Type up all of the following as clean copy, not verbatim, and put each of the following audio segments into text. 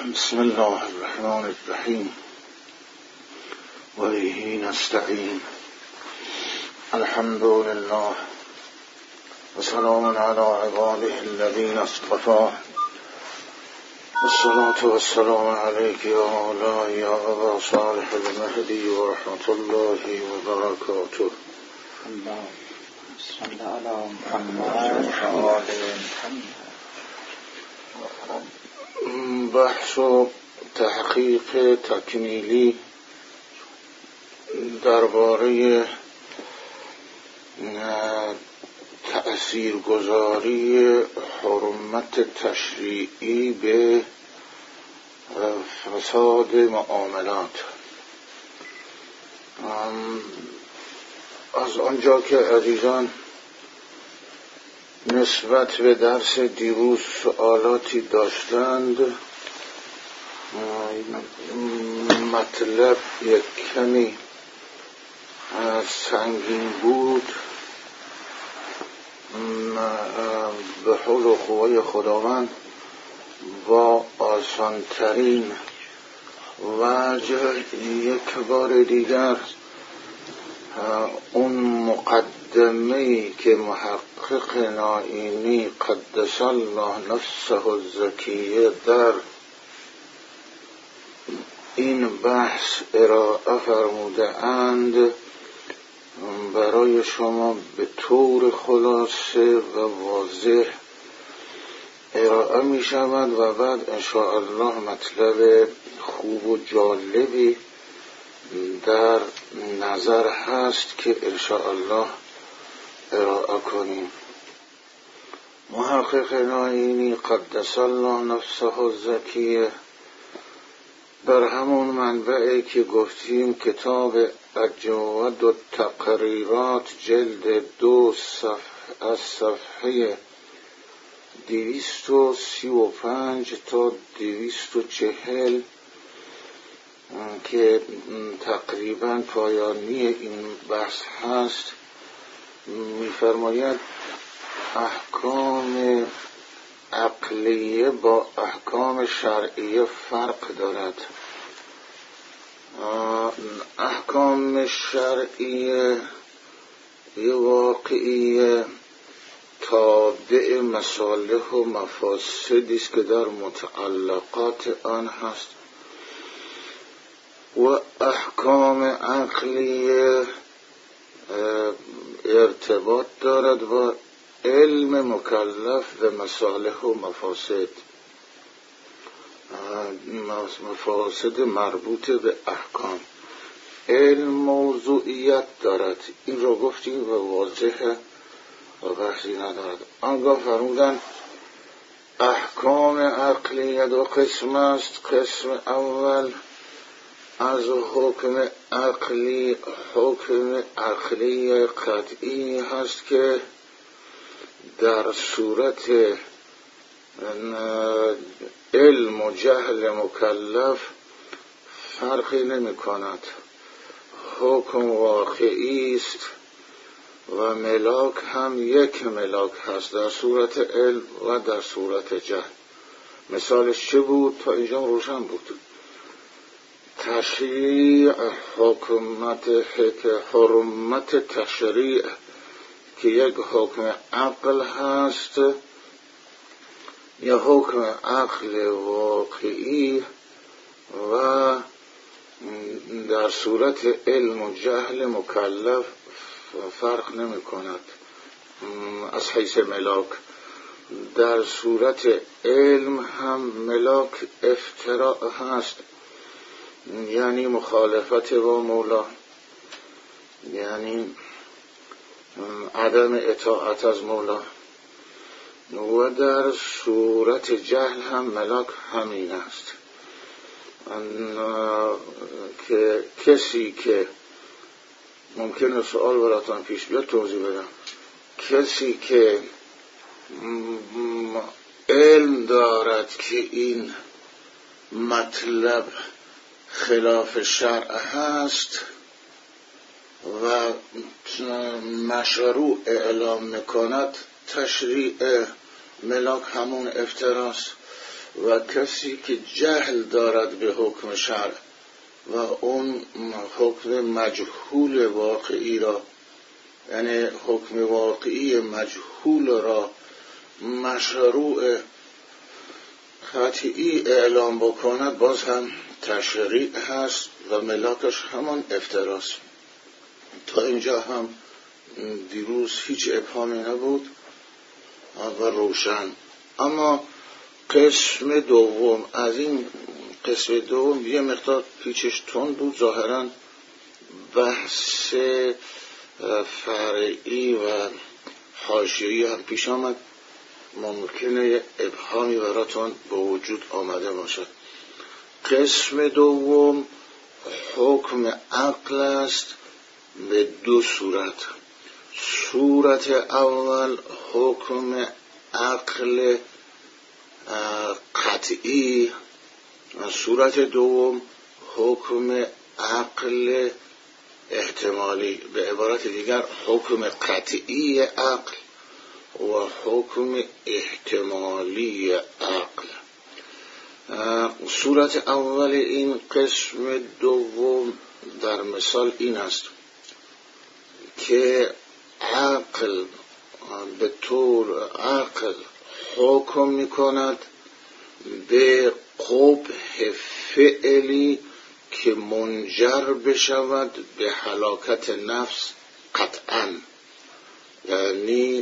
بسم الله الرحمن الرحیم و به نستعین. الحمد لله و سلام علی عباده الذین اصطفی. الصلاة والسلام علیک یا مولاي یا ابا صالح المهدی و رحمت الله و برکاته. صلی علی محمد و آل محمد. بحث و تحقیق تکمیلی درباره تأثیرگذاری حرمت تشریعی به فساد معاملات. از آنجا که عزیزان نسبت به درس دیروز سوالاتی داشتند، مطلب یک کمی سنگین بود، به حول و قوه خداوند با آسانترین وجه یک بار دیگر اون مقدمه‌ای که محقق نائینی قدس الله نفسه الزکیه در این بحث ارائه فرموده اند برای شما به طور خلاصه و واضح ارائه می شود و بعد انشاءالله مطلب خوب و جالبی در نظر هست که انشاءالله ارائه کنیم. محقق نائینی قدس الله نفسه الزکیه در همون منبعی که گفتیم کتاب اجود و تقریرات جلد 2 از صفحه 235 تا 240 که تقریبا پایانی این بحث هست، می‌فرماید احکام عقلیه با احکام شرعیه فرق دارد. احکام شرعیه واقعیه تابع مصالح و مفاسدی است که در متعلقات آن هست و احکام عقلیه ارتباط دارد با علم مکلف به مصالح و مفاسد مربوط به احکام. علم موضوعیت دارد، این رو گفتیم و واضحه و بحثی ندارد. آنگاه فرمودن احکام عقلیه 2 قسم است. قسم اول از حکم عقلی قطعی هست که در صورت علم و جهل مکلف فرقی نمی کند، حکم واقعی است و ملاک هم یک ملاک هست در صورت علم و در صورت جهل. مثالش چه بود؟ تا اینجا روشن بود. تشریع حرمت تشریع که یک حکم عقل هست یا حکم عقل واقعی و در صورت علم و جهل مکلف فرق نمی کند از حیث ملاک. در صورت علم هم ملاک افتراء هست، یعنی مخالفت با مولا، یعنی عدم اطاعت از مولا. و در صورت جهل هم ملاک همین است که کسی که ممکنه سوال براتان پیش بیاد توضیح بدم، کسی که علم دارد که این مطلب خلاف شرع هست و مشروع اعلام میکند، تشریع ملاک همون افتراست. و کسی که جهل دارد به حکم شرع و اون حکم مجهول واقعی را، یعنی حکم واقعی مجهول را مشروع قطعی اعلام بکند، باز هم تشریع هست و ملاکش همان افتراست. تا اینجا هم دیروز هیچ ابهامی نبود و روشن. اما قسم دوم، از این قسم دوم یه مقدار پیچش تند بود، ظاهرا بحث فرعی و حاشیه‌ای هم پیش آمد، ممکنه ابهامی براتون به وجود آمده باشد. قسم دوم حکم عقل است به دو صورت. صورت اول حکم عقل قطعی، صورت دوم حکم عقل احتمالی. به عبارت دیگر حکم قطعی عقل و حکم احتمالی عقل. صورت اول این قسم دوم در مثال این است که عقل به طور عقل حکم می کند به قبح فعلی که منجر بشود به هلاکت نفس قطعاً، یعنی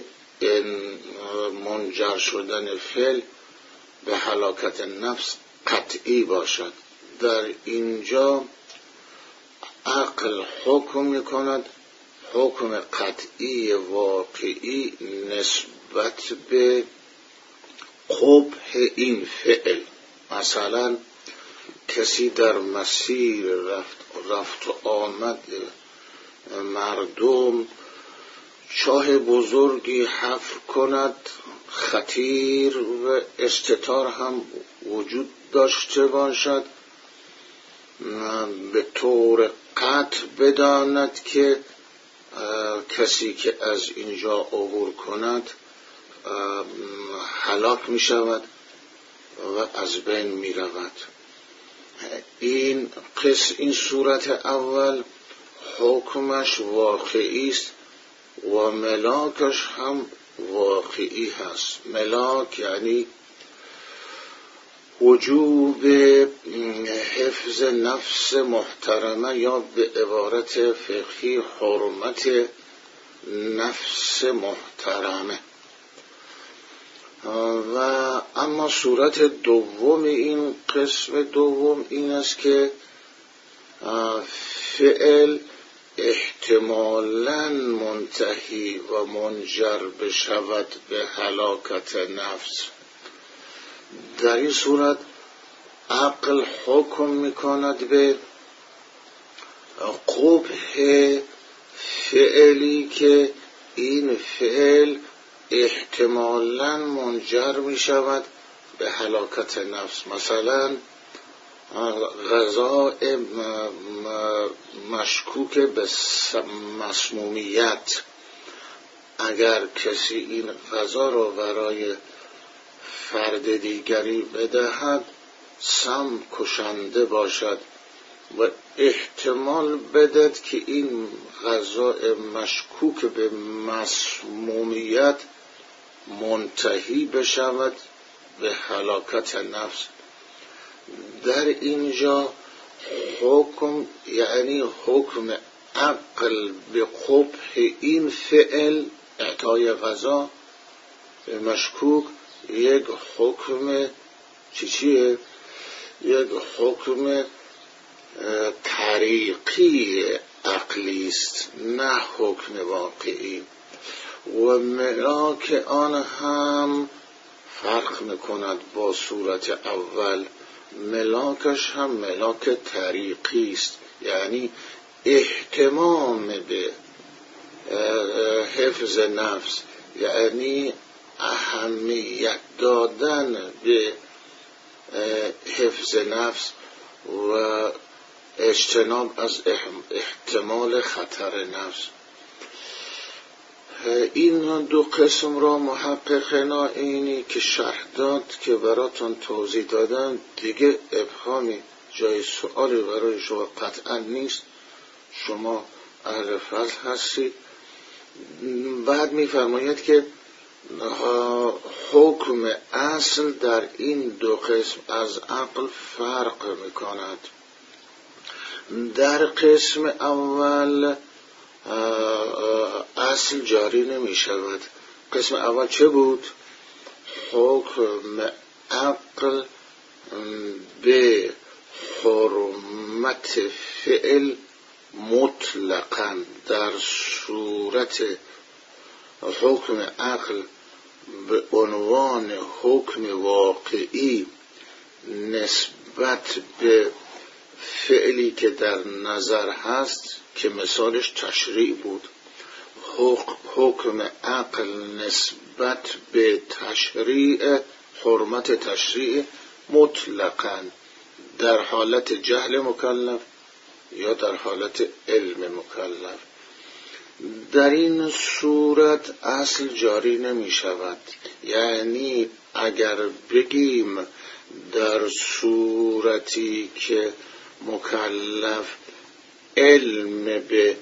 منجر شدن فعل به هلاکت نفس قطعی باشد. در اینجا عقل حکم می کند حکم قطعی واقعی نسبت به قبح این فعل. مثلا کسی در مسیر رفت و آمد مردم چاه بزرگی حفر کند، خطیر و استتار هم وجود داشته باشد، به طور قطع بداند که کسی که از اینجا عبور کند هلاک می شود و از بین می رود. این صورت اول حکمش واقعی است و ملاکش هم واقعی هست. ملاک یعنی وجوب حفظ نفس محترمه، یا به عبارت فقهی حرمت نفس محترمه. و اما صورت دوم این قسم دوم این است که فعل احتمالاً منتهی و منجر بشود به هلاکت نفس. در این صورت عقل حکم میکند به قبح فعلی که این فعل احتمالاً منجر میشود به هلاکت نفس. مثلا غذا مشکوک به مسمومیت، اگر کسی این غذا را برای فرد دیگری بدهد سم کشنده باشد و احتمال بدهد که این غذا مشکوک به مسمومیت منتهی بشود به هلاکت نفس. در اینجا حکم یعنی حکم عقل به قبح این فعل اعطای غذا به مشکوک یک حکم چیه؟ یک حکم طریقی عقلی است، نه حکم واقعی. و ملاک آن هم فرق میکند با صورت اول. ملاکش هم ملاک طریقی است، یعنی اهتمام به حفظ نفس، یعنی اهمیت دادن به حفظ نفس و اجتناب از احتمال خطر نفس. این دو قسم را محقق نائینی که شرح داد که براتون توضیح دادم دیگه ابهامی جای سوالی برای شما قطعا نیست، شما اهل فضل هستید. بعد می‌فرماید که حکم اصل در این دو قسم از عقل فرق می‌کند. در قسم اول اصل جاری نمی شود. قسم اول چه بود؟ حکم عقل به حرمت فعل مطلقاً، در صورت حکم عقل به عنوان حکم واقعی نسبت به فعلی که در نظر هست که مثالش تشریع بود. حکم عقل نسبت به تشریع، حرمت تشریع مطلقاً در حالت جهل مکلف یا در حالت علم مکلف. در این صورت اصل جاری نمی شود. یعنی اگر بگیم در صورتی که مکلف علم به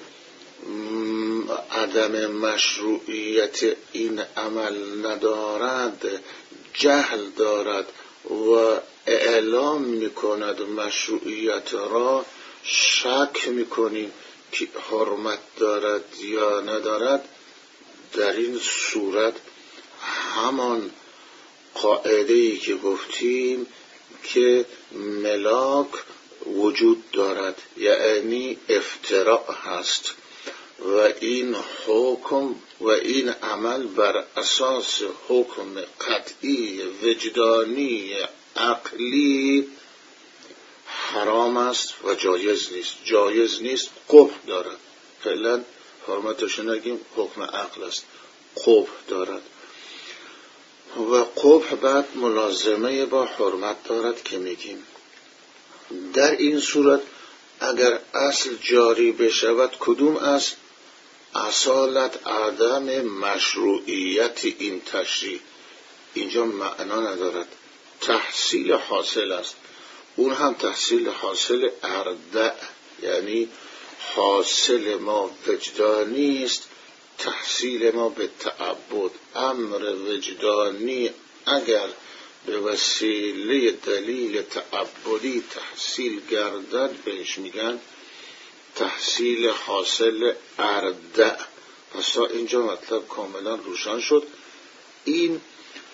عدم مشروعیت این عمل ندارد، جهل دارد و اعلام میکند مشروعیت را، شک میکنیم که حرمت دارد یا ندارد، در این صورت همان قاعده‌ای که گفتیم که ملاک وجود دارد، یعنی افتراء هست و این حکم و این عمل بر اساس حکم قطعی وجدانی عقلی حرام است و جایز نیست، قبح دارد. فعلا حرمتش نگیم، حکم عقل است، قبح دارد و قبح بعد ملازمه با حرمت دارد که میگیم. در این صورت اگر اصل جاری بشود، کدوم اصل؟ اصالت عدم مشروعیت این تشریع اینجا معنا ندارد، تحصیل حاصل است. اون هم تحصیل حاصل اردع، یعنی حاصل ما وجدانی است، تحصیل ما به تعبد. امر وجدانی اگر به وسیله دلیل تعبدی تحصیل گردد بهش میگن تحصیل حاصل اردع. پس اینجا مطلب کاملا روشن شد. این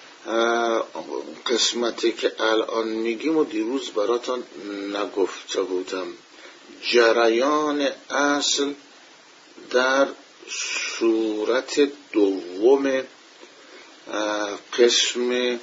قسمتی که الان میگیم و دیروز براتون نگفته بودم. جریان اصل در صورت دوم، قسم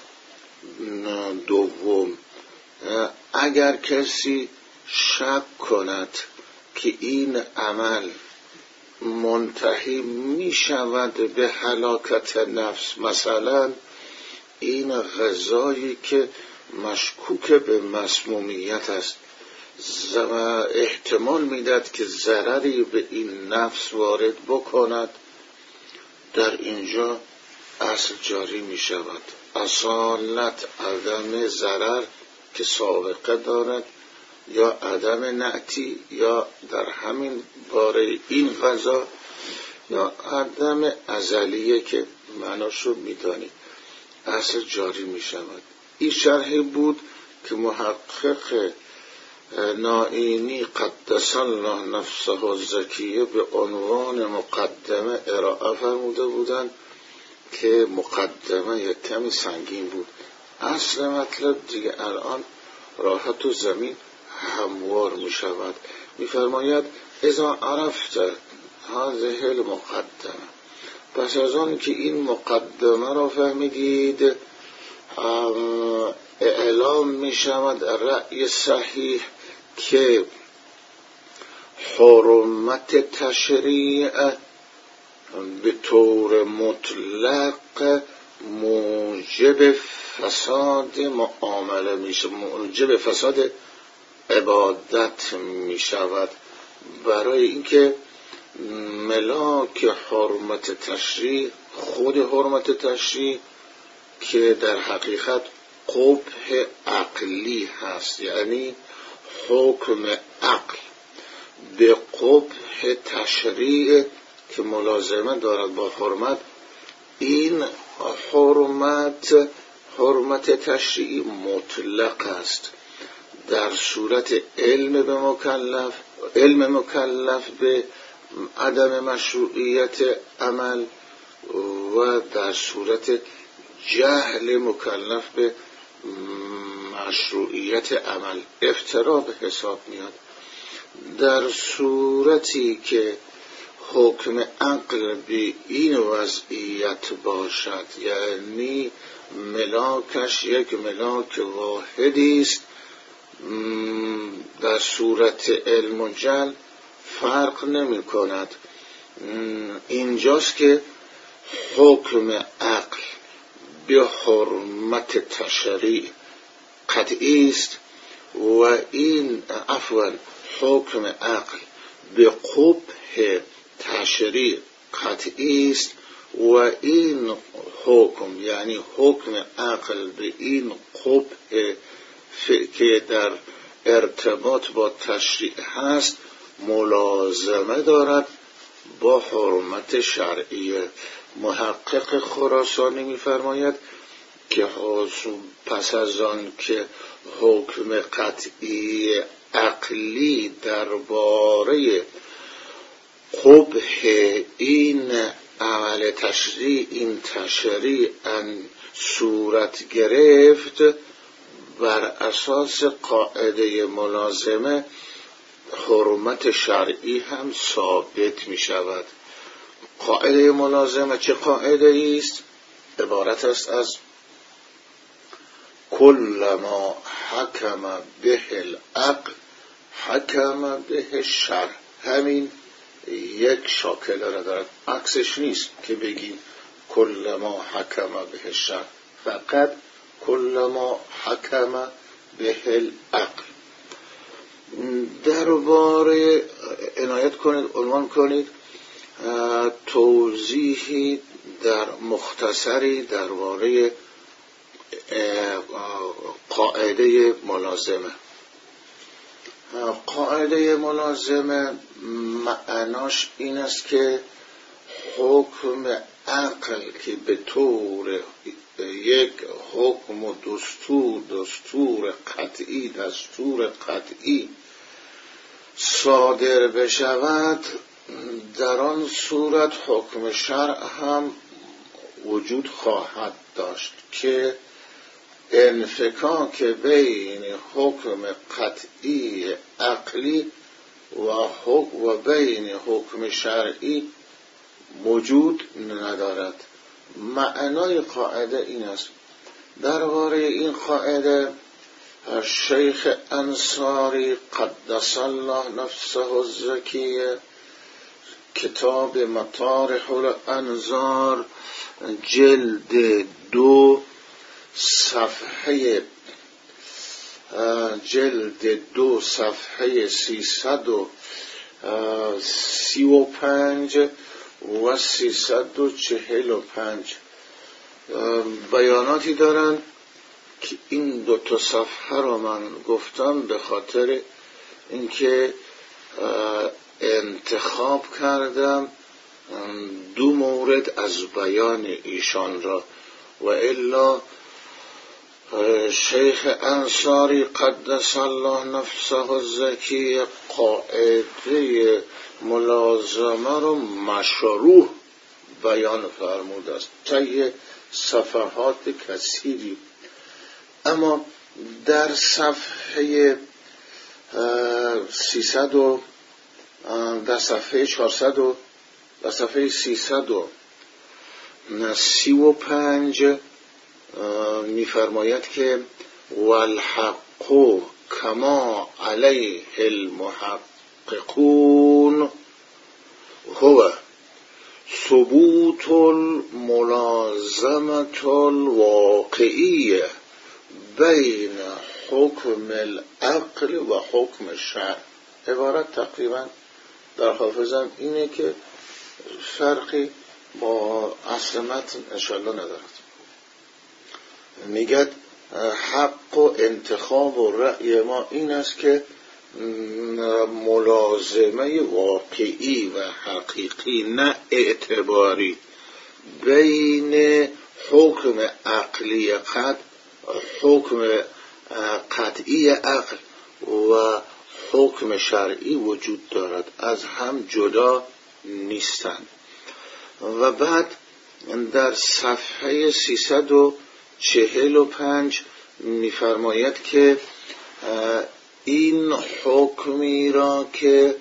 دوم، اگر کسی شک کند که این عمل منتهی می شود به هلاکت نفس، مثلا این غذایی که مشکوک به مسمومیت است، احتمال میداد که ضرری به این نفس وارد بکند، در اینجا اصل جاری می شود. اصالت عدم ضرر که سابقه دارد یا عدم نعتی یا در همین باره این غذا یا عدم ازلیه که معناشو میدانید، اصل جاری می شود. این شرحی بود که محقق نائینی قدس الله نفسه الزکیه به عنوان مقدمه ارائه فرموده بودند که مقدمه کمی سنگین بود. اصل مطلب دیگه الان راحت و زمین هموار می شود. می فرماید اذا عرفت هذه المقدمه، پس از آن که این مقدمه را فهمیدید، اعلام می شود رأی صحیح که حرمت تشریع به طور مطلق موجب فساد معامله میشه، موجب فساد عبادت می شود. برای اینکه ملاک حرمت تشریع، خود حرمت تشریع که در حقیقت قبح عقلی هست، یعنی حکم عقل به قبح تشریع که ملازمه دارد با حرمت، این حرمت تشریعی مطلق است. در صورت علم مکلف به عدم مشروعیت عمل و در صورت جهل مکلف به مشروعیت عمل افترا به حساب میاد. در صورتی که حکم عقل به این وضعیت باشد، یعنی ملاکش یک ملاک واحدی است، در صورت علم و جهل فرق نمی کند. اینجاست که حکم عقل به حرمت تشریع قطعی است و این حکم عقل به قبح تشریع قطعی است و این حکم، یعنی حکم عقل به این قبح که در ارتباط با تشریع هست ملازمه دارد با حرمت شرعیه. محقق خراسانی می‌فرماید که پس از آن که حکم قطعی عقلی درباره قبح این عمل تشریع، این تشریع صورت گرفت، بر اساس قاعده ملازمه حرمت شرعی هم ثابت می شود. قاعده ملازمه چه قاعده است؟ عبارت است از کل ما حکم به العقل حکم به الشرع. همین یک شاکله را دارد، عکسش نیست که بگیم کل ما حکم به الشرع، فقط کل ما حکم به العقل. درباره عنایت کنید، عنوان کنید توضیحی در مختصری درباره قاعده ملازمه. قاعده ملازمه معناش این است که حکم عقل که به طور یک حکم و دستور قطعی صادر بشود، در آن صورت حکم شرع هم وجود خواهد داشت که انفکاک بین حکم قطعی عقلی و بین حکم شرعی موجود ندارد. معنای قاعده این است. درباره این قاعده شیخ انصاری قدس الله نفسه الزکیه کتاب مطارح الانظار جلد 2 صفحه 335 و 345 بیاناتی دارند که این 2 صفحه را من گفتم به خاطر اینکه انتخاب کردم 2 مورد از بیان ایشان را، و الا شیخ انصاری قدس الله نفسه الزکی قاعده ملازمه رو مشروح بیان فرموده است طی صفحات کثیری. اما در صفحه 335 می‌فرماید که والحق کما علیه المحققون هو ثبوت الملازمة الواقعیه بین حکم العقل و حکم الشرع. عبارت تقریبا در حافظم اینه که فرقی با اصل متن انشالله ندارد. میگد حق و انتخاب و رأی ما این است که ملازمه واقعی و حقیقی نه اعتباری بین حکم عقلی حکم قطعی عقل و حکم شرعی وجود دارد، از هم جدا نیستند. و بعد در صفحه 345 می‌فرماید که این حکمی را که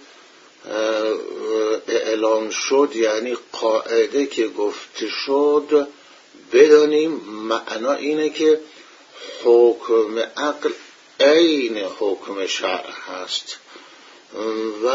اعلان شد، یعنی قاعده که گفته شد، بدانیم معنا اینه که حکم عقل عین حکم شرع هست و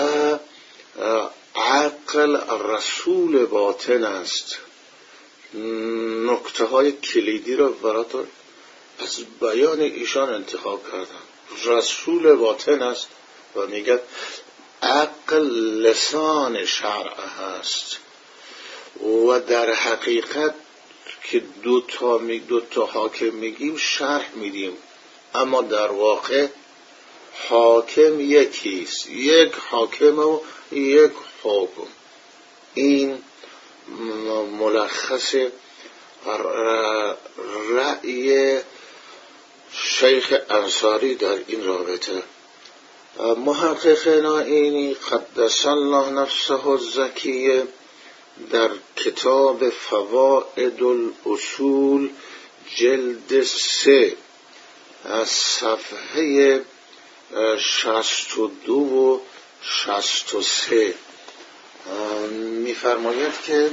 عقل رسول باطن است. نکته های کلیدی را براتون از بیان ایشان انتخاب کردم. رسول باطن است و میگه عقل لسان شرع هست و در حقیقت که دو تا حاکم میگیم شرح میدیم، اما در واقع حاکم یکیست، یک حاکم و یک حکم. این ملخص رأی شیخ انصاری در این رابطه. محقق نائینی قدس الله نفسه الزکیه در کتاب فوائد الاصول جلد 3 از صفحه 62 و 63 می‌فرماید که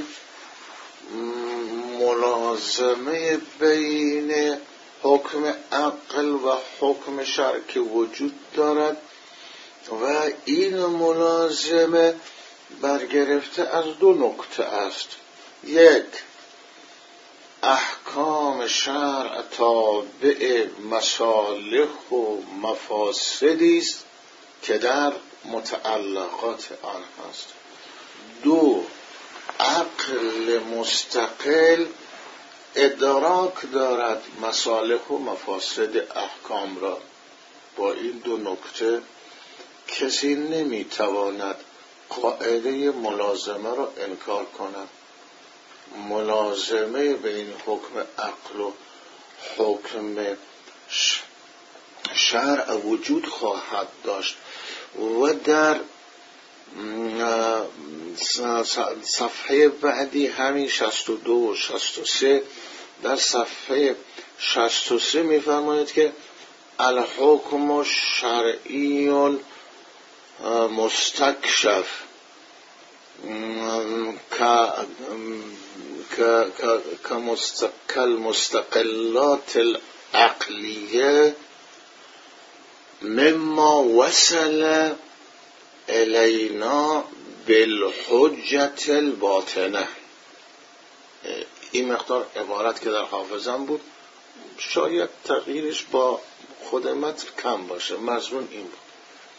ملازمه بین حکم عقل و حکم شرع که وجود دارد و این ملازمه برگرفته از دو نکته است. یک، احکام شرع تابع مصالح و مفاسدی است که در متعلقات آن هست. دو، عقل مستقل ادراک دارد مصالح و مفاسد احکام را. با این دو نکته کسی نمیتواند قاعده ملازمه را انکار کند. ملازمه بین حکم عقل و حکم شرع وجود خواهد داشت. و در صفحه بعدی همین 62 و 63 در صفحه 63 می‌فرماید که الحکم شرعی مستکشف كالمستقلات العقلیه مما وصل الینا بالحجة الباطنه. این مقدار عبارت که در حافظم بود، شاید تغییرش با خود متن کم باشه، مضمون این بود.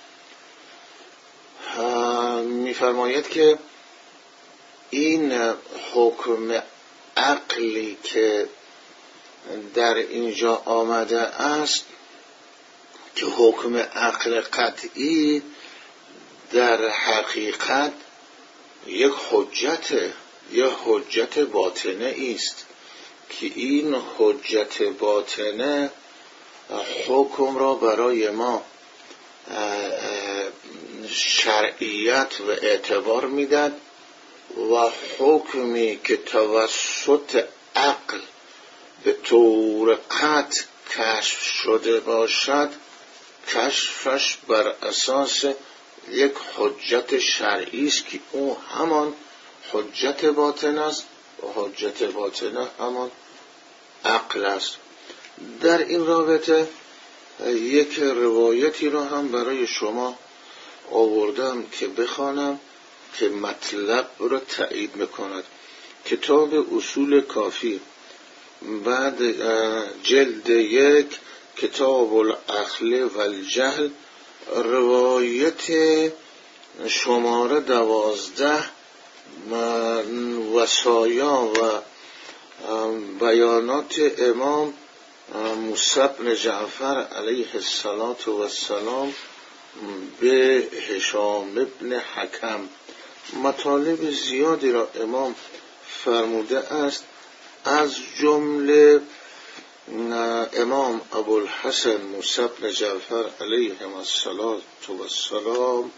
می‌فرماید که این حکم عقلی که در اینجا آمده است که حکم عقل قطعی در حقیقت یک حجت باطنه است که این حجت باطنه حکم را برای ما شرعیت و اعتبار میداد و حکمی که توسط عقل به طور قطع کشف شده باشد، کشفش بر اساس یک حجت شرعی است که او همان حجت باطن است و حجت باطنه همان عقل است. در این رابطه یک روایتی را هم برای شما آوردم که بخوانم که مطلب را تایید میکند. کتاب اصول کافی بعد جلد 1 کتاب العقل و الجهل روایت شماره 12 وصایا و بیانات امام موسی بن جعفر علیه السلام به هشام بن حکم. مطالب زیادی را امام فرموده است، از جمله امام ابوالحسن موسی بن جعفر علیه السلام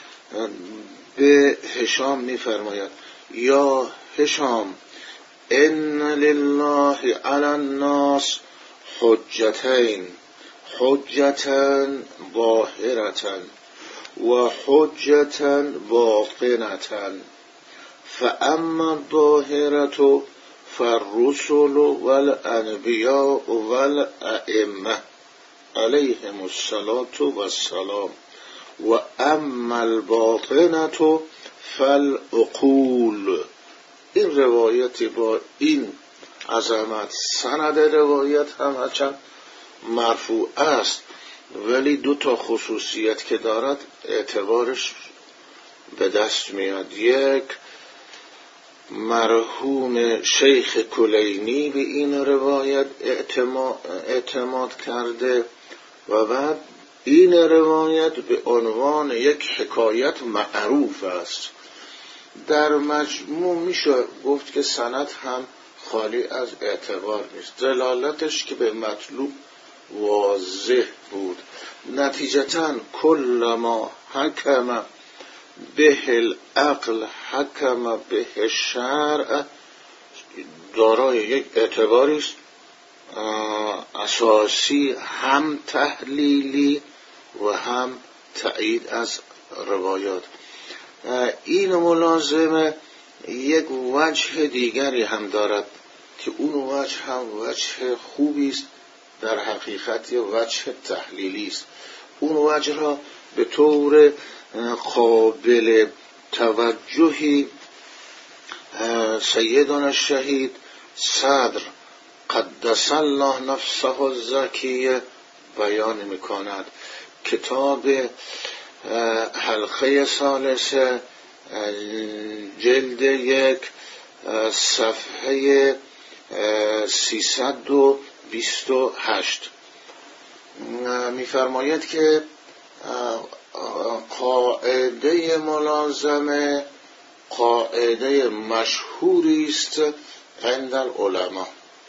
به هشام می‌فرماید: یا هشام، ان لله علی الناس حجتین، حجتا ظاهرتا و حجتا باطنتا، فاما الظاهرة فالرسل والانبیاء والائمه علیهم السلام و اما الباطنة فالعقول. این روایت با این عظمت، سند روایت هم هرچند مرفوع است ولی 2 خصوصیت که دارد اعتبارش به دست میاد. یک، مرحوم شیخ کلینی به این روایت اعتماد کرده و بعد این روایت به عنوان یک حکایت معروف است. در مجموع میشه گفت که سند هم خالی از اعتبار نیست، دلالتش که به مطلوب واضح بود. نتیجتاً کل ما حکم به العقل حکم به الشرع دارای یک اعتباری است اساسی، هم تحلیلی و هم تایید از روایات. این ملازمه یک وجه دیگری هم دارد که اون وجه هم وجه خوبی است، در حقیقت یک وجه تحلیلی است. اون وجه را به طور قابل توجهی سیدنا الشهید صدر قدس الله نفسه الزکیه بیان می‌کند. کتاب حلقه ثالثه جلد 1 صفحه 328 می‌فرماید که قاعده ملازمه قاعده مشهوری است عند العلماء.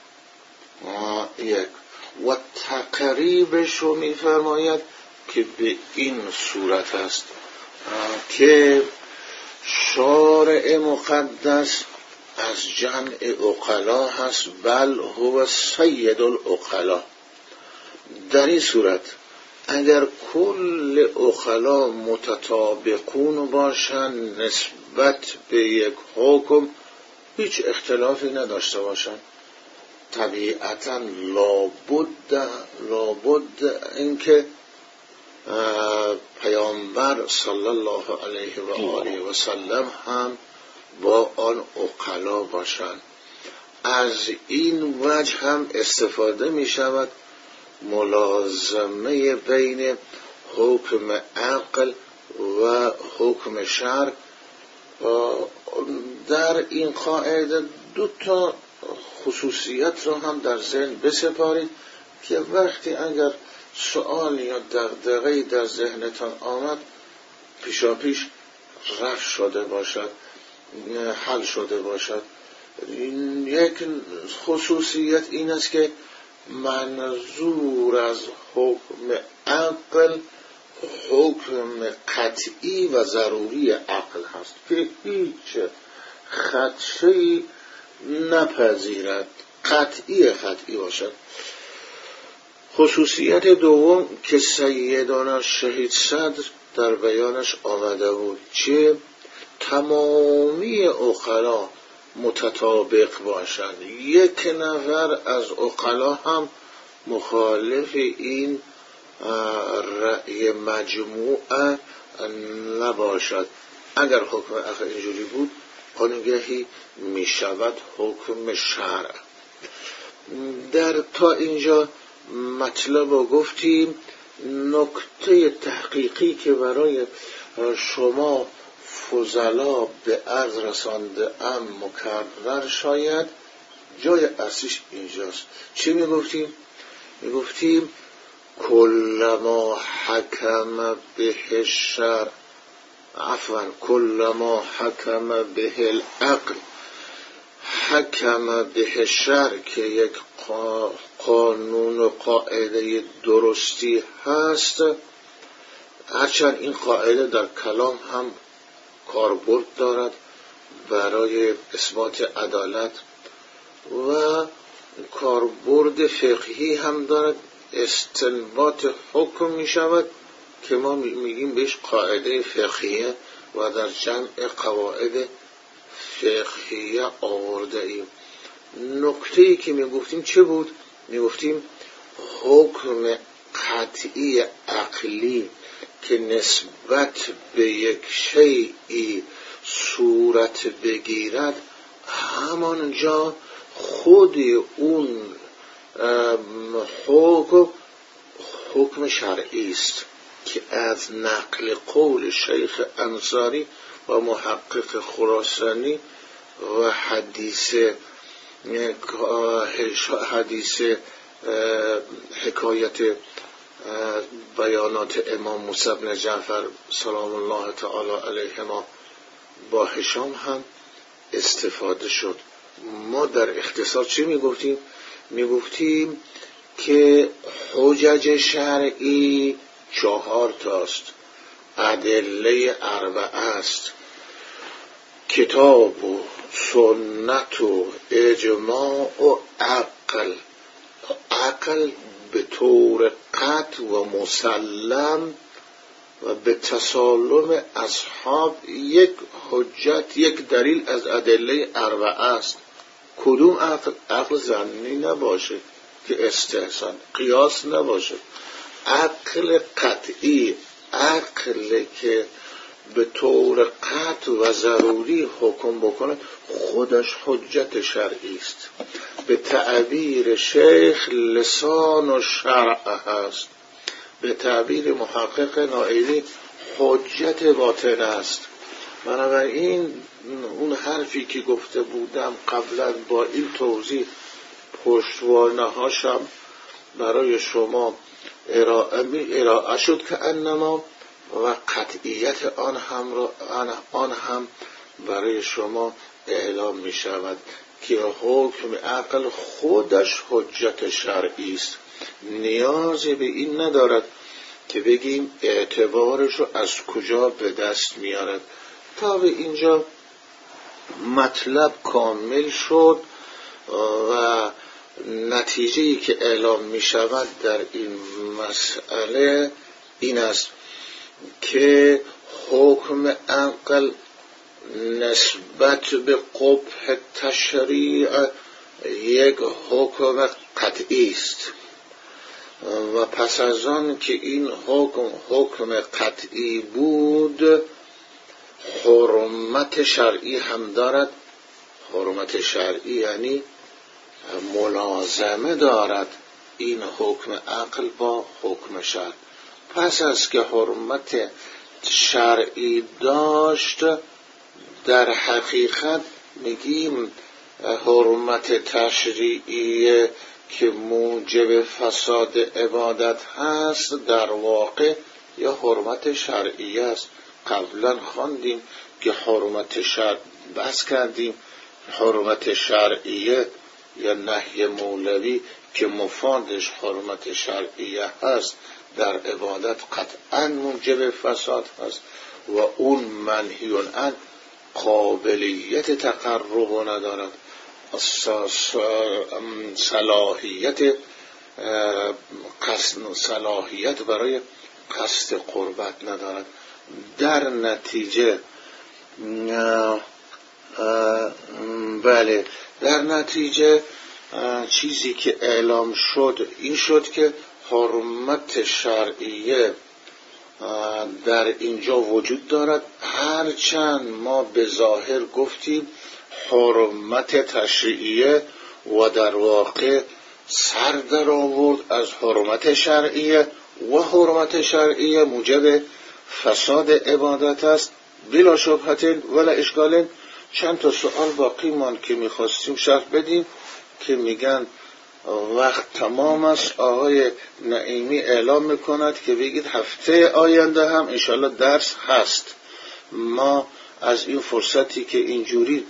یک و تقریبش رو می‌فرماید که به این صورت است که شارع مقدس از جمع عقلا هست، بل هو سید العقلا. در این صورت اگر کل عقلا متطابقون باشن نسبت به یک حکم، هیچ اختلافی نداشته باشن، طبیعتا لابد اینکه پیامبر صلی الله علیه و آله و سلم هم با آن عقلا باشند. از این وجه هم استفاده می شود ملازمه بین حکم عقل و حکم شرع. در این قاعده 2 خصوصیت را هم در ذهن بسپارید که وقتی اگر سوال یا دغدغه‌ای در ذهنتان آمد پیشاپیش رفع شده باشد، حل شده باشد. یک خصوصیت این است که منظور از حکم عقل حکم قطعی و ضروری عقل هست که هیچ خدشه‌ای نپذیرد، قطعی باشد. خصوصیت دوم که سیدنا شهید صدر در بیانش آمده بود که تمامی عقلا متطابق باشند، یک نفر از عقلا هم مخالف این رأی مجموع نباشد. اگر حکم عقل اینجوری بود آنگهی می شود حکم شرع. در تا اینجا مطلب رو گفتیم. نکته تحقیقی که برای شما فضلا به عرض رسانده ام مکرر شاید جای اصلیش اینجاست. چی میگفتیم؟ میگفتیم کلما حکم به الشرع، عفوا کلما حکم به العقل، حکم به الشرع که یک قانون و قاعده درستی هست، هرچند این قاعده در کلام هم کاربرد دارد برای اثبات عدالت و کاربرد فقهی هم دارد، استنباط حکم می شود که ما میگیم بهش قاعده فقهیه و در جمع قواعد فقهیه آورده ایم. نکته‌ای که میگفتیم چه بود؟ میگفتیم حکم قطعی عقلی که نسبت به یک شیئی صورت بگیرد، همانجا خود اون حکم شرعی است که از نقل قول شیخ انصاری و محقق خراسانی و حدیث حکایت بیانات امام موسی بن جعفر سلام الله تعالی علیهما با هشام هم استفاده شد. ما در اختصار چی میگفتیم؟ میگفتیم که حجج شرعی 4 تاست، ادله 4 است، کتاب و سنت و اجماع و عقل. عقل به طور قطع و مسلم و به تسالم اصحاب یک حجت، یک دلیل از ادله 4 است. کدوم عقل؟ عقل ظنی نباشه که استحسان، قیاس نباشه، عقل قطعی، عقل که به طور قطع و ضروری حکم بکنه، خودش حجت شرعی است. به تعبیر شیخ لسان و شرع هست، به تعبیر محقق نائینی حجت باطن است. بنابراین اون حرفی که گفته بودم قبلا با این توضیح پشتوانه‌هاشم برای شما ارائه شد که انما و قطعیت آن هم برای شما اعلام می شود که حکم عقل خودش حجت شرعی است. نیازی به این ندارد که بگیم اعتبارش رو از کجا به دست میارد. تا به اینجا مطلب کامل شد و نتیجه‌ای که اعلام می شود در این مسئله این است که حکم عقل نسبت به قبح تشریع یک حکم قطعی است و پس از آن که این حکم قطعی بود، حرمت شرعی هم دارد. حرمت شرعی یعنی ملازمه دارد این حکم عقل با حکم شرع. پس از که حرمت شرعی داشت، در حقیقت میگیم حرمت تشریعی که موجب فساد عبادت هست در واقع یا حرمت شرعی است. قبلا خواندیم که حرمت شرع بحث کردیم، حرمت شرعیه یا نهی مولوی که مفادش حرمت شرعیه هست در عبادت قطعا موجب فساد هست و اون منهی عنه قابلیت تقرب ندارد، صلاحیت برای قصد قربت ندارد. در نتیجه چیزی که اعلام شد این شد که حرمت شرعیه در اینجا وجود دارد، هرچند ما به ظاهر گفتیم حرمت تشریعیه و در واقع سر در آورد از حرمت شرعیه و حرمت شرعیه موجب فساد عبادت است بلا شبهت ولا اشکال. چند تا سوال باقی ماند که میخواستیم شرح بدیم که میگن وقت تمام است. آقای نعیمی اعلام میکند که بگید هفته آینده هم انشالله درس هست. ما از این فرصتی که اینجوری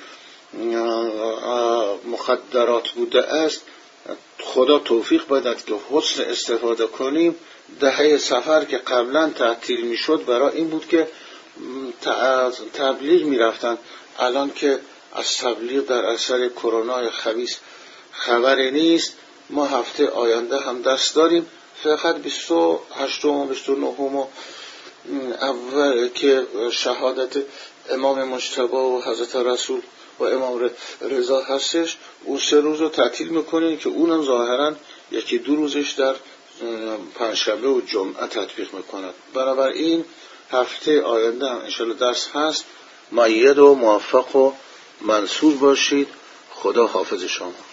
مخدرات بوده است خدا توفیق بدهد که حسن استفاده کنیم. دهه سفر که قبلا تعطیل میشد برای این بود که تبلیغ میرفتن، الان که از تبلیغ در اثر کرونا خبیث خبری نیست. ما هفته آینده هم دست داریم، فقط 28 و 29 اول که شهادت امام مجتبی و حضرت رسول و امام رضا هستش، اون 3 روز رو تعطیل میکنین که اونم ظاهرا 1-2 روزش در پنجشنبه و جمعه تطبیق میکند. بنابراین هفته آینده هم انشالله درس هست. مؤید و موفق و منصور باشید. خدا حافظ شما.